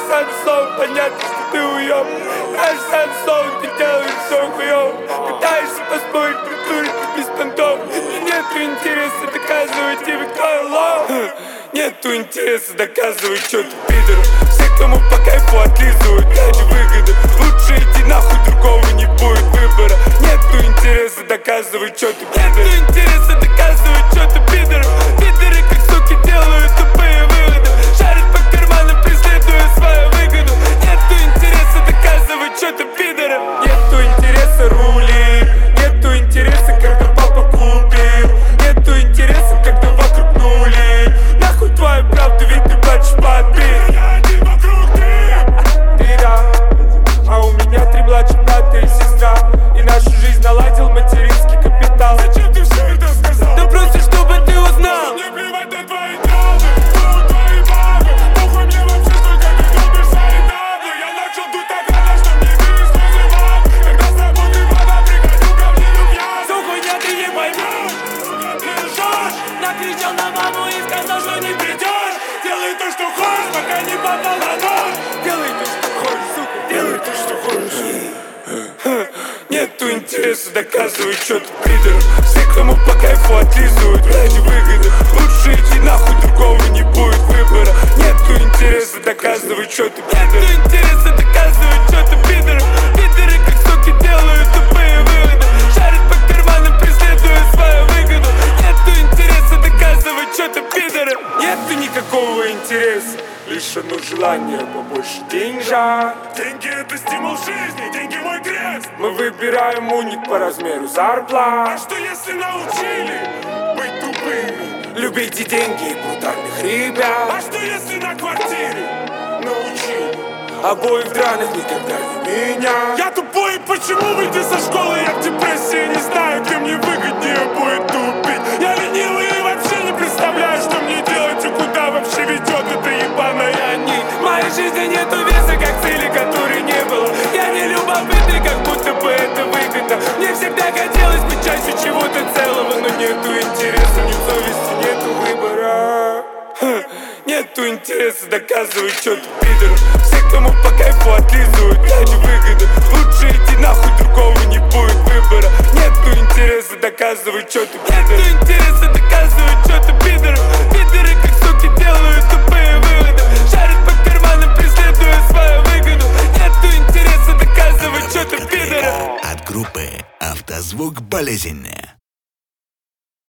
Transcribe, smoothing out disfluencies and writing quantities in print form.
сам словом понятно, что ты уёб. Каждым сам словом ты делаешь всё хуёво. Пытаешься поспорить, притурить без понтов. И нету интереса доказывать тебе, кто лох. Нету интереса доказывать, что ты пидор. Все, кому по кайфу отлизывают ради выгоды. Лучше иди нахуй, другого не будет выбора. Нету интереса доказывать, что ты пидор. Нету интереса доказывать, что ты пидор. Пидоры как суки делают тупые выводы. Шарят по карманам, преследуя свою выгоду. Нету интереса доказывать, что ты пидор. Нету интереса рули. Нету интереса, когда папа купил. Нету интереса, когда вокруг нули. Нахуй твою правду, ведь ты плачешь под бит. Я один вокруг ты да. А у меня 3 младших брата и сестра. И нашу жизнь наладил материнский капитал. Зачем ты все это сказал? Да просто чтобы ты узнал. Мне плевать на твои травмы, твои бабы. Похуй мне вообще, сколько ты любишь свои табы. Я начал дуть так рано, что мне видишь слезы мам. Когда с работы вода, приходил ко мне любья. Всё хуйня, ты не поймешь. Сука, ты лжешь. Накричал на маму и сказал, что не придешь. Делай то, что хочешь, пока не попал на нож. Делай то, что хочешь, сука, делай то, что хочешь. Нету интереса доказывать, что ты пидор. Все, кому по кайфу отлизывают ради выгоды. Лучше иди нахуй, другого не будет выбора. Нету интереса доказывать, что ты пидор. Нету интереса доказывать, что ты пидор. Пидоры как суки делают тупые выводы. Шарят по карманам, преследуя свою выгоду. Нету интереса доказывать, что ты пидор. Нету никакого интереса, лишь одно желание побольше деньжа. Деньги — это стимул жизни, деньги — мой крест. Мы выбираем уник по размеру зарплат. А что если научили быть тупыми? Любите деньги и брутальных ребят. А что если на квартире научили? Обои в драных никогда не меня. Я тупой, почему выйдя со школы я в депрессии? Не знаю, где мне выгоднее будет тупить. Я ленивый и вообще не представляю, что мне делать и куда вообще ведет эта ебаная нить. В моей жизни нету веса, как цели, которой не было. Я не любопытный, как будто бы это выгодно. Мне всегда хотелось быть частью чего-то целого. Но нету интереса, нет совести, нету выбора. Нету интереса доказывать, что ты пидор. Все, кому по кайфу отлизывают ради выгоды. Лучше иди нахуй, другого не будет выбора. Нету интереса доказывать, что ты пидор. Нету интереса доказывать, что ты пидор. Пидоры как суки делают тупые выводы. Шарят по карманам, преследуя свою выгоду. Нету интереса доказывать, что ты пидор. От группы «Автозвук Болезненная».